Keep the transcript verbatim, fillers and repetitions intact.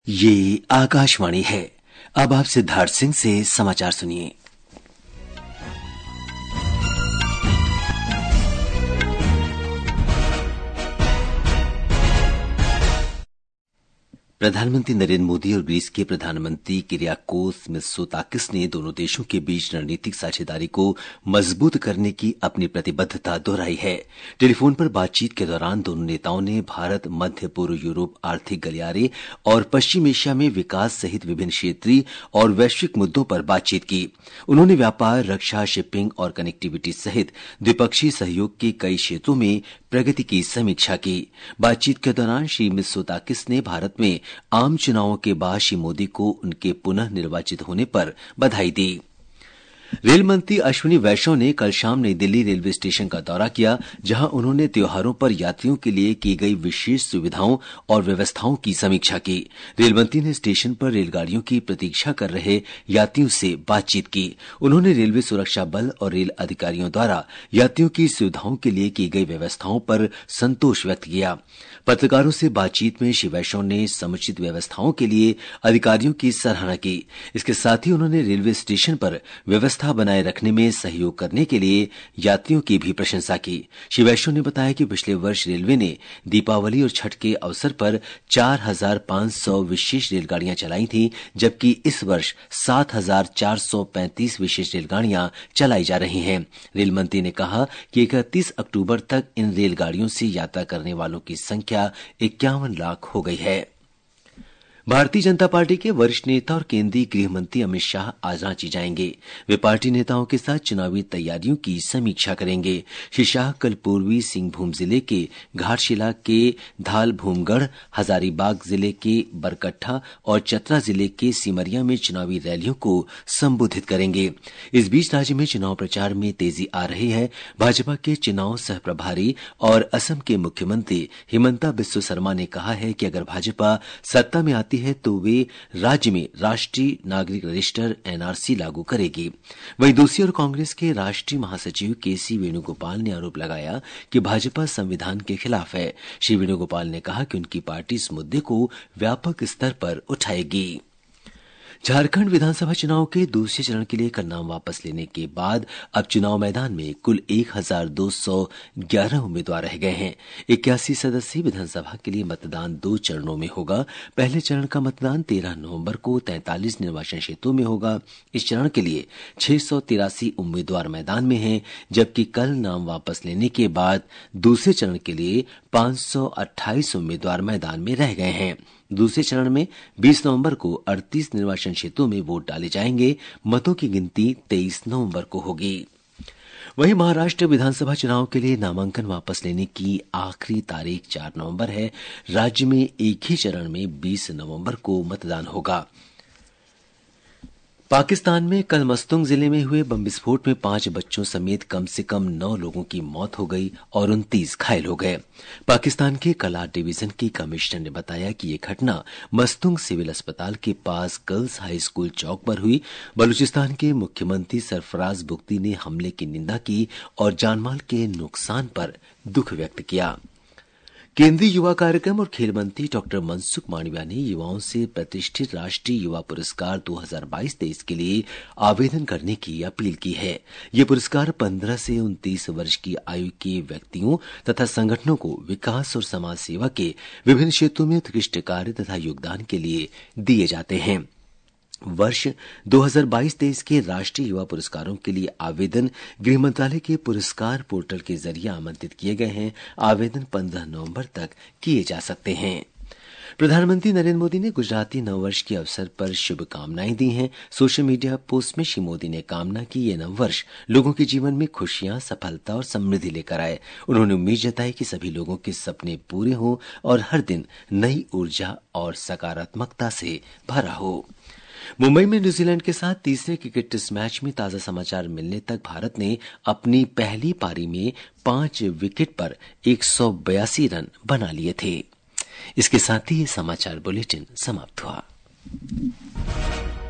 ये आकाशवाणी है। अब आप सिद्धार्थ सिंह से समाचार सुनिए। प्रधानमंत्री नरेंद्र मोदी और ग्रीस के प्रधानमंत्री किरियाकोस मित्सोताकिस ने दोनों देशों के बीच रणनीतिक साझेदारी को मजबूत करने की अपनी प्रतिबद्धता दोहराई है। टेलीफोन पर बातचीत के दौरान दोनों नेताओं ने भारत, मध्य पूर्व यूरोप आर्थिक गलियारे और पश्चिम एशिया में विकास सहित विभिन्न क्षेत्रीय और वैश्विक मुद्दों पर बातचीत की। उन्होंने व्यापार, रक्षा, शिपिंग और कनेक्टिविटी सहित द्विपक्षीय सहयोग के कई क्षेत्रों में प्रगति की समीक्षा की। बातचीत के दौरान श्री मित्सोताकिस ने भारत में आम चुनावों के बाद श्री मोदी को उनके पुनः निर्वाचित होने पर बधाई दी। रेल मंत्री अश्विनी वैष्णव ने कल शाम नई दिल्ली रेलवे स्टेशन का दौरा किया, जहां उन्होंने त्योहारों पर यात्रियों के लिए की गई विशेष सुविधाओं और व्यवस्थाओं की समीक्षा की। रेल मंत्री ने स्टेशन पर रेलगाड़ियों की प्रतीक्षा कर रहे यात्रियों से बातचीत की। उन्होंने रेलवे सुरक्षा बल और रेल अधिकारियों द्वारा यात्रियों की सुविधाओं के लिए की गई व्यवस्थाओं पर संतोष व्यक्त किया। पत्रकारों से बातचीत में श्री वैष्णव ने समुचित व्यवस्थाओं के लिए अधिकारियों की सराहना की। इसके साथ ही उन्होंने रेलवे स्टेशन पर व्यवस्था बनाए रखने में सहयोग करने के लिए यात्रियों की भी प्रशंसा की। श्री वैष्णव ने बताया कि पिछले वर्ष रेलवे ने दीपावली और छठ के अवसर पर चार हजार पांच सौ विशेष रेलगाड़ियां चलाई थी, जबकि इस वर्ष सात हजार चार सौ पैंतीस विशेष रेलगाड़ियां चलाई जा रही हैं। रेल मंत्री ने कहा कि इकतीस अक्टूबर तक इन रेलगाड़ियों से यात्रा करने वालों की संख्या इक्यावन लाख हो गई है। भारतीय जनता पार्टी के वरिष्ठ नेता और केंद्रीय गृह मंत्री अमित शाह आज रांची जाएंगे। वे पार्टी नेताओं के साथ चुनावी तैयारियों की समीक्षा करेंगे। श्री शाह कल पूर्वी सिंहभूम जिले के घाटशिला के धालभूमगढ़, हजारीबाग जिले के बरकट्ठा और चतरा जिले के सिमरिया में चुनावी रैलियों को संबोधित करेंगे। इस बीच राज्य में चुनाव प्रचार में तेजी आ रही है। भाजपा के चुनाव सह प्रभारी और असम के मुख्यमंत्री हिमंता बिस्वा शर्मा ने कहा है कि अगर भाजपा सत्ता में आती है तो वे राज्य में राष्ट्रीय नागरिक रजिस्टर एनआरसी लागू करेगी। वहीं दूसरी ओर कांग्रेस के राष्ट्रीय महासचिव के सी वेणुगोपाल ने आरोप लगाया कि भाजपा संविधान के खिलाफ है। श्री वेणुगोपाल ने कहा कि उनकी पार्टी इस मुद्दे को व्यापक स्तर पर उठाएगी। झारखंड विधानसभा चुनाव के दूसरे चरण के लिए कल नाम वापस लेने के बाद अब चुनाव मैदान में कुल एक हजार दो सौ ग्यारह उम्मीदवार रह गए हैं। इक्यासी सदस्यीय विधानसभा के लिए मतदान दो चरणों में होगा। पहले चरण का मतदान तेरह नवंबर को तैंतालीस निर्वाचन क्षेत्रों में होगा। इस चरण के लिए छह सौ तिरासी उम्मीदवार मैदान में हैं, जबकि कल नाम वापस लेने के बाद दूसरे चरण के लिए पांच सौ अट्ठाईस उम्मीदवार मैदान में रह गए हैं। दूसरे चरण में बीस नवंबर को अड़तीस निर्वाचन क्षेत्रों में वोट डाले जाएंगे। मतों की गिनती तेईस नवंबर को होगी। वहीं महाराष्ट्र विधानसभा चुनाव के लिए नामांकन वापस लेने की आखिरी तारीख चार नवंबर है। राज्य में एक ही चरण में बीस नवंबर को मतदान होगा। पाकिस्तान में कल मस्तुंग जिले में हुए बम विस्फोट में पांच बच्चों समेत कम से कम नौ लोगों की मौत हो गई और उनतीस घायल हो गए। पाकिस्तान के कलार डिवीजन के कमिश्नर ने बताया कि ये घटना मस्तुंग सिविल अस्पताल के पास गर्ल्स हाई स्कूल चौक पर हुई। बलूचिस्तान के मुख्यमंत्री सरफराज बुख्ती ने हमले की निंदा की और जानमाल के नुकसान पर दुख व्यक्त किया। केंद्रीय युवा कार्यक्रम और खेल मंत्री डॉक्टर मनसुख मांडविया ने युवाओं से प्रतिष्ठित राष्ट्रीय युवा पुरस्कार दो हजार बाईस तेईस के लिए आवेदन करने की अपील की है। ये पुरस्कार पंद्रह से उनतीस वर्ष की आयु के व्यक्तियों तथा संगठनों को विकास और समाज सेवा के विभिन्न क्षेत्रों में उत्कृष्ट कार्य तथा योगदान के लिए दिए जाते हैं। वर्ष दो हजार बाईस तेईस के राष्ट्रीय युवा पुरस्कारों के लिए आवेदन गृह मंत्रालय के पुरस्कार पोर्टल के जरिए आमंत्रित किए गए हैं। आवेदन पंद्रह नवंबर तक किए जा सकते हैं। प्रधानमंत्री नरेंद्र मोदी ने गुजराती नववर्ष के अवसर पर शुभकामनाएं दी हैं। सोशल मीडिया पोस्ट में श्री मोदी ने कामना की ये नववर्ष लोगों के जीवन में खुशियां, सफलता और समृद्धि लेकर आए। उन्होंने उम्मीद जताई कि सभी लोगों के सपने पूरे हों और हर दिन नई ऊर्जा और सकारात्मकता से भरा हो। मुंबई में न्यूजीलैंड के साथ तीसरे क्रिकेट टेस्ट मैच में ताजा समाचार मिलने तक भारत ने अपनी पहली पारी में पांच विकेट पर एक सौ बयासी रन बना लिए थे। इसके साथ ही ये समाचार बुलेटिन समाप्त हुआ।